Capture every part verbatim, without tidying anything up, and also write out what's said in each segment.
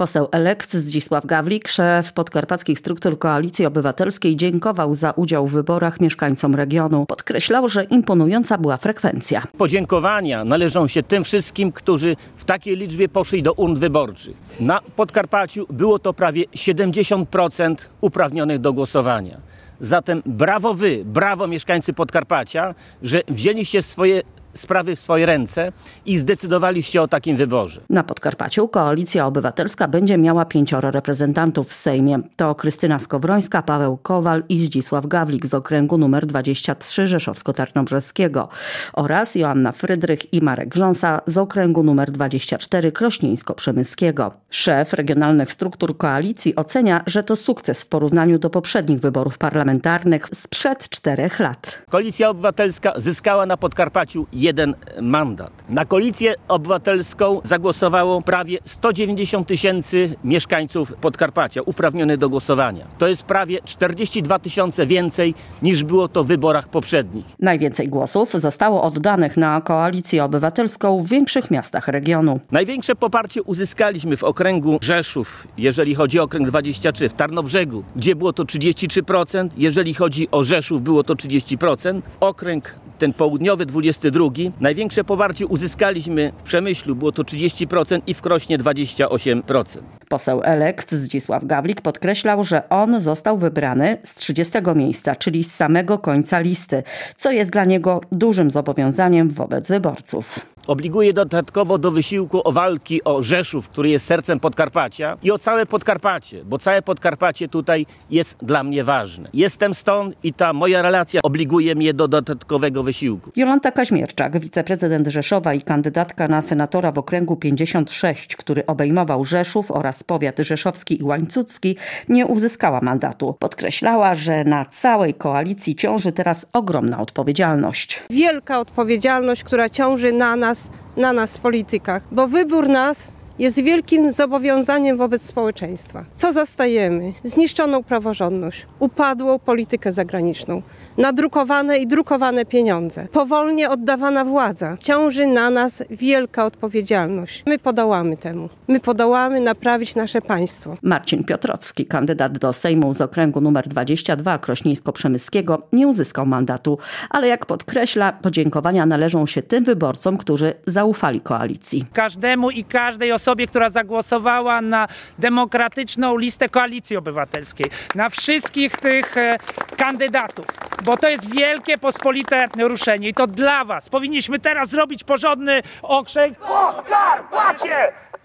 Poseł elekt Zdzisław Gawlik, szef podkarpackich struktur Koalicji Obywatelskiej, dziękował za udział w wyborach mieszkańcom regionu. Podkreślał, że imponująca była frekwencja. Podziękowania należą się tym wszystkim, którzy w takiej liczbie poszli do urn wyborczych. Na Podkarpaciu było to prawie siedemdziesiąt procent uprawnionych do głosowania. Zatem brawo wy, brawo mieszkańcy Podkarpacia, że wzięliście swoje sprawy w swoje ręce i zdecydowaliście o takim wyborze. Na Podkarpaciu Koalicja Obywatelska będzie miała pięcioro reprezentantów w Sejmie. To Krystyna Skowrońska, Paweł Kowal i Zdzisław Gawlik z okręgu numer dwadzieścia trzy Rzeszowsko-Tarnobrzeskiego oraz Joanna Frydrych i Marek Grząsa z okręgu numer dwadzieścia cztery Krośnieńsko-Przemyskiego. Szef regionalnych struktur koalicji ocenia, że to sukces w porównaniu do poprzednich wyborów parlamentarnych sprzed czterech lat. Koalicja Obywatelska zyskała na Podkarpaciu jeden mandat. Na Koalicję Obywatelską zagłosowało prawie sto dziewięćdziesiąt tysięcy mieszkańców Podkarpacia uprawnionych do głosowania. To jest prawie czterdzieści dwa tysiące więcej niż było to w wyborach poprzednich. Najwięcej głosów zostało oddanych na Koalicję Obywatelską w większych miastach regionu. Największe poparcie uzyskaliśmy w okręgu Rzeszów, jeżeli chodzi o okręg dwadzieścia trzy, w Tarnobrzegu, gdzie było to trzydzieści trzy procent, jeżeli chodzi o Rzeszów było to trzydzieści procent, okręg ten południowy dwudziesty drugi. Największe poparcie uzyskaliśmy w Przemyślu, było to trzydzieści procent i w Krośnie dwadzieścia osiem procent. Poseł elekt Zdzisław Gawlik podkreślał, że on został wybrany z trzydziestego miejsca, czyli z samego końca listy, co jest dla niego dużym zobowiązaniem wobec wyborców. Obliguje dodatkowo do wysiłku o walki o Rzeszów, który jest sercem Podkarpacia, i o całe Podkarpacie, bo całe Podkarpacie tutaj jest dla mnie ważne. Jestem stąd i ta moja relacja obliguje mnie do dodatkowego wysiłku. Jolanta Kaźmierczak, wiceprezydent Rzeszowa i kandydatka na senatora w okręgu pięćdziesiąt sześć, który obejmował Rzeszów oraz powiat rzeszowski i łańcucki, nie uzyskała mandatu. Podkreślała, że na całej koalicji ciąży teraz ogromna odpowiedzialność. Wielka odpowiedzialność, która ciąży na nas, na nas politykach, bo wybór nas jest wielkim zobowiązaniem wobec społeczeństwa. Co zastajemy? Zniszczoną praworządność, upadłą politykę zagraniczną, nadrukowane i drukowane pieniądze, powolnie oddawana władza. Ciąży na nas wielka odpowiedzialność. My podołamy temu. My podołamy naprawić nasze państwo. Marcin Piotrowski, kandydat do Sejmu z okręgu numer dwadzieścia dwa Krośnieńsko-Przemyskiego, nie uzyskał mandatu, ale jak podkreśla, podziękowania należą się tym wyborcom, którzy zaufali koalicji. Każdemu i każdej osobie, która zagłosowała na demokratyczną listę Koalicji Obywatelskiej, na wszystkich tych e, kandydatów, bo to jest wielkie, pospolite ruszenie i to dla was. Powinniśmy teraz zrobić porządny okrzyk Podkarpacie!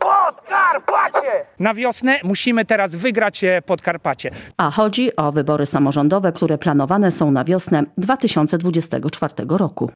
Podkarpacie! Na wiosnę musimy teraz wygrać Podkarpacie. A chodzi o wybory samorządowe, które planowane są na wiosnę dwa tysiące dwudziestego czwartego roku.